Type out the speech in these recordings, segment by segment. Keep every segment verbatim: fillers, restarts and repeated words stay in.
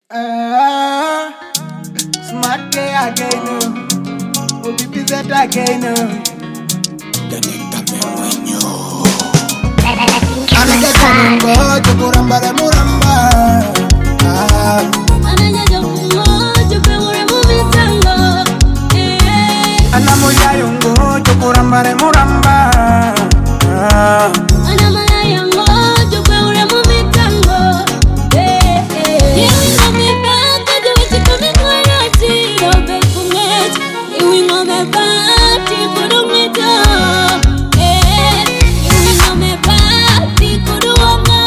Ah, smart gay again, oh, O B P Z again. Anaja chanungo, chukuramba de muramba. Ah, Anaja jokungo, chupengure mumitango. Anamoya yungo, chukuramba de muramba. Ah, Anamala yango, chupengure mumitango. Yewi ngome bata, juwezi kumikwana tiro bekunget. Yewi ngome bata, kudumito. Yewi ngome bata, kuduwamo.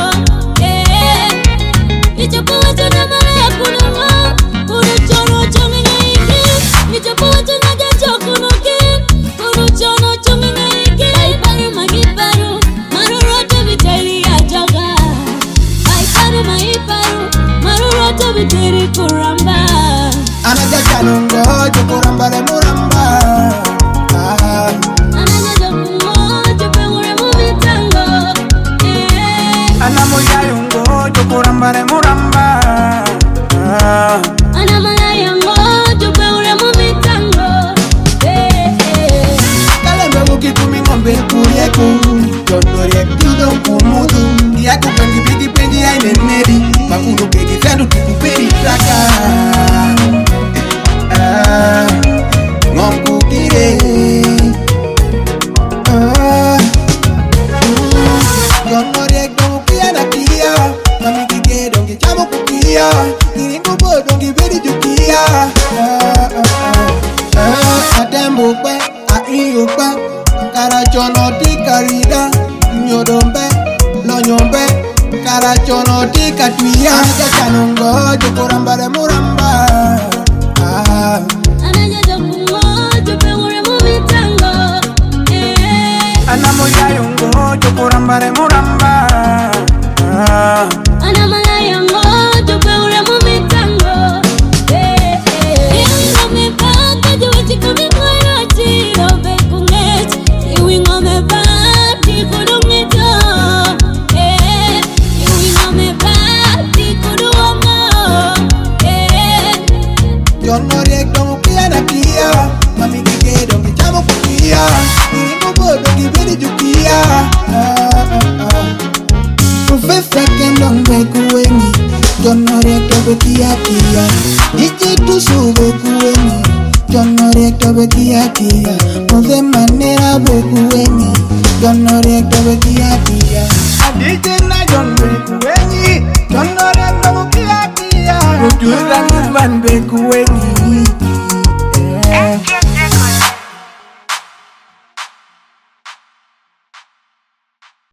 Ichopo wacho na mara ya kudungo. Kudu chono chongi ngaiki. Ichopo wacho na jacho kunuki. Kudu chono chongi ngaiki. Aiparu magiparu, maruroto viteri ajaga. Aiparu maiparu, maruroto viteri kuramba. Anaja chanungo, chukuramba de muramba. Ah, Anaja jokungo, chupengure mumitango. Anamoya yungo, chukuramba de muramba. Ah, Anamala yango, chupengure mumitango. Kalembe mukitumi ngombe kuyeku, Jondore kiudo kumudu. Yaku pengi pigi pengi ya inenedi, Makudu pegi sendu tikuperi traka. Ah, Ngomku kire. Ah, Jondore dongu kia na kia, Mami kike dongi chamo kukia, Kiringu bo dongi bedi jukia. Ah, ah, ah. Ah, Atembo kwe, aiyo kwe, Karachono di karida, Nyodombe, Lonyombe, Karachono di katuya. Anaja chanungo, chukuramba de muramba. Ah, Anaja jokungo, chupengure mumitango. Anamoya yungo, chukuramba de muramba. Ah, Anamala yango, chupengure mumitango. Yewi ngome bata, juwezi kumikwana tiro bekunget. Yewi ngome bata, kudumito. Yewi ngome bata, kuduwamo. Jondore dongu kia na kia, Mami kike dongi chamo kukia, Kiringu bo dongi bedi jukia. Ah, ah, ah. Professor Kendong Bekuwengi, Jondore tobe kia kia, Ije tusu Bekuwengi, Jondore tobe kia kia, Mose manera Bekuwengi, Jondore tobe kia kia. Adije na John Bekuwengi, Jondore tobe kia kia, Ujura Nuzman Bekuwengi,